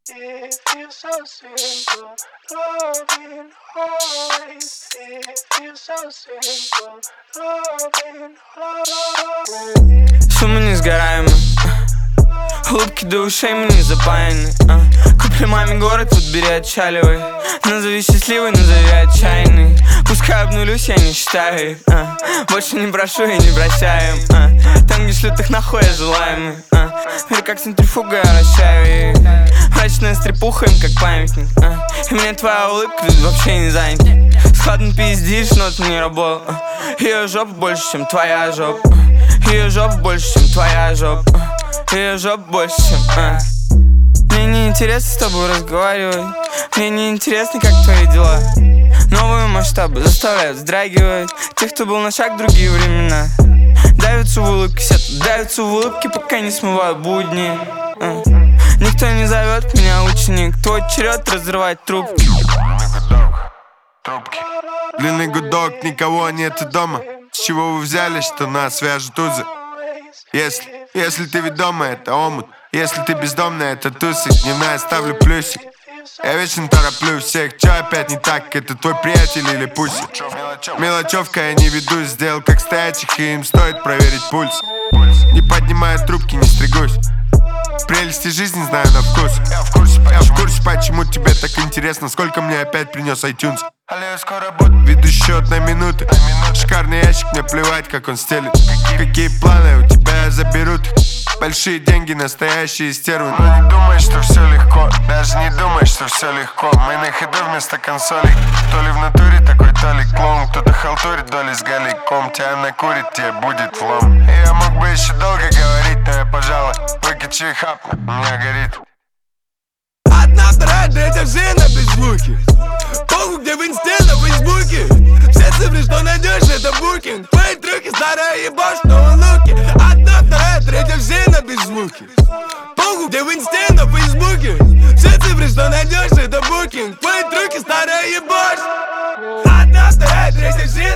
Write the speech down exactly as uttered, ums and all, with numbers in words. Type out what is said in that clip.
It feels so simple, loving always. It feels so simple, loving always. Шумы несгораемы, улыбки до ушей мы не запаяны. а. Купи маме город, вот бери отчаливай. Назови счастливый, назови отчаянный. Пускай обнулюсь, я не считаю их, а. Больше не прошу и не прощаем, а. Там, где шлют их нахуй, я желаемый, а. Мир как центрифуга, я вращаю их. Мрачная стрепуха им как памятник, а. И мне твоя улыбка тут вообще не занята. Складно пиздишь, но это не работа, а. Ее жопа больше, чем твоя жопа. Ее жопа больше, чем твоя жопа. Ее жопа больше, чем, а. Мне не интересно с тобой разговаривать. Мне не интересно, как твои дела. Новые масштабы заставляют вздрагивать тех, кто был на шаг, другие времена. Давятся в улыбке, сету, давятся в улыбке, пока не смывают будни. а. Никто не зовет меня ученик. Твой черед разрывать трубки. Трубки. Длинный гудок, никого нет дома. С чего вы взяли, что нас свяжут узы? Если, если ты ведома, это омут. Если ты бездомная, это тусик. Дневная ставлю плюсик. Я вечно тороплю всех. Чё опять не так? Это твой приятель или пусик? Мелочевка, я не ведусь. Сделал как стоячих, и им стоит проверить пульс. Не поднимаю трубки, не стригусь. Прелести жизни знаю на вкус. Я в курсе, я в курсе, почему тебе так интересно. Сколько мне опять принес iTunes. Веду счет на минуты. Шикарный ящик, мне плевать, как он стелит. Какие планы у тебя заберут? Большие деньги, настоящие стервы. Но не думай, что все легко. Даже не думай, что все легко. Мы на ходу вместо консолей. То ли в натуре такой, то ли клоун. Кто-то халтурит, доли с галиком. Тебя накурит, тебе будет влом. И я мог бы еще долго говорить, но я, пожалуй, выкачу и хапну, у меня горит. Одна, вторая, третья, все на беззвуке. Похуй, где в инсте, на фейсбуке. Все цифры, что найдешь, это букинг. Твои трюки, старая ебашь, но луки. Одна, вторая, третья, все на беззвуке. Похуй, где в инсте, на фейсбуке. Все цифры, что найдешь, это букинг. Твои трюки, старая ебашь. Одна, вторая, третья, все